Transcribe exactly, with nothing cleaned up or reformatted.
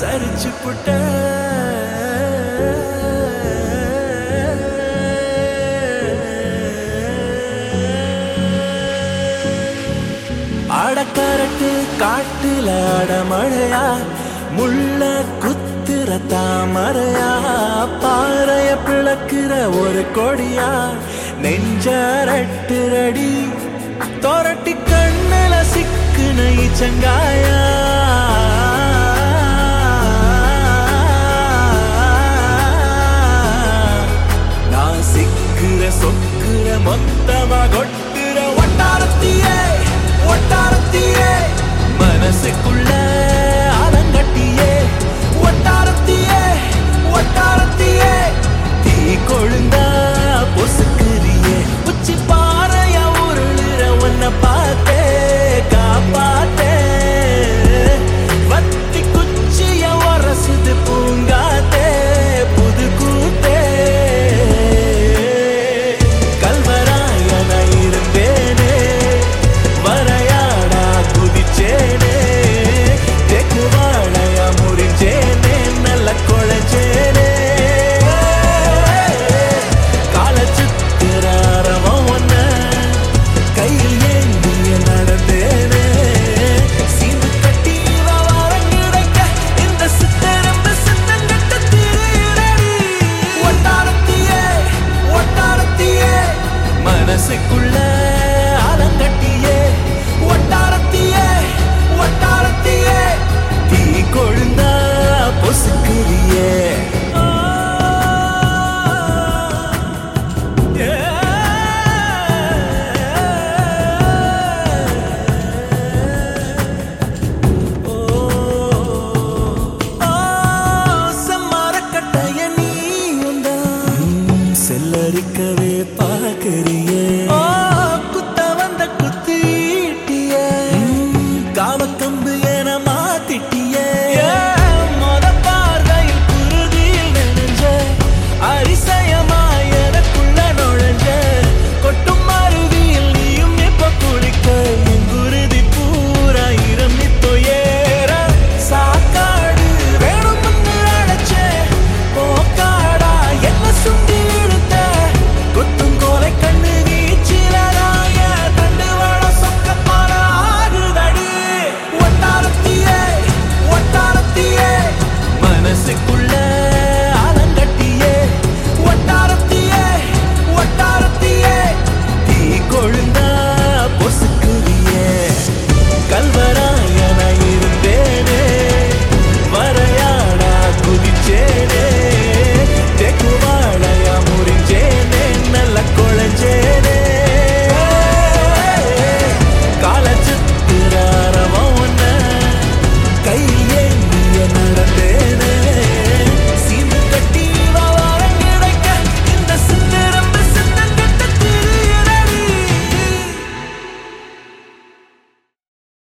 சரிச்சு புட்ட அடக்கரட்டு காட்டுல அடமழையா முள்ள குத்துற தாமரையா பாறைய பிளக்குற ஒரு கொடியா நெஞ்சரட்டுரடி தோரட்டி கண்ணுல சிக்குன இச்சங்காயா நான் சிக்குற சொக்குற மொத்தமா கொட்டுற ஒட்டாரத்தியே ஒட்டாரத்தியே மனசுக்குள்ள ஆலங்கட்டியே ஒட்டாரத்தியே ஒட்டாரத்தியே தீ கொழுந்தா பொசுக்குறியே உச்சி பாறைய உருளுற உன்னை பார்த்தே காப்பாத்தே வத்தி குச்சிய உரசுது பூங்காத்தே புது கூத்தே கல்வராயன இருந்தேனே வரையாடா குதிச்சேனே தெக்கு வாழையா முறிஞ்சேனே நல்ல கொழைச்சேனே கால சுத்துற அரவம் ஒன்ன கையில் ஏந்திய நடந்தேனே சீந்து கட்டி வாரம் கிடைக்க இந்த சித்தரம்பு சித்தங்கட்ட திரியிறடி ஒட்டாரத்தியே ஒட்டாரத்தியே மனசுக்குள்ள ஆலங்கட்டியே ஒட்டாரத்தியே ஒட்டாரத்தியே தீ கொழுந்தா பொசுக்குறியே செல்லரிக்கவே பார்க்கறியே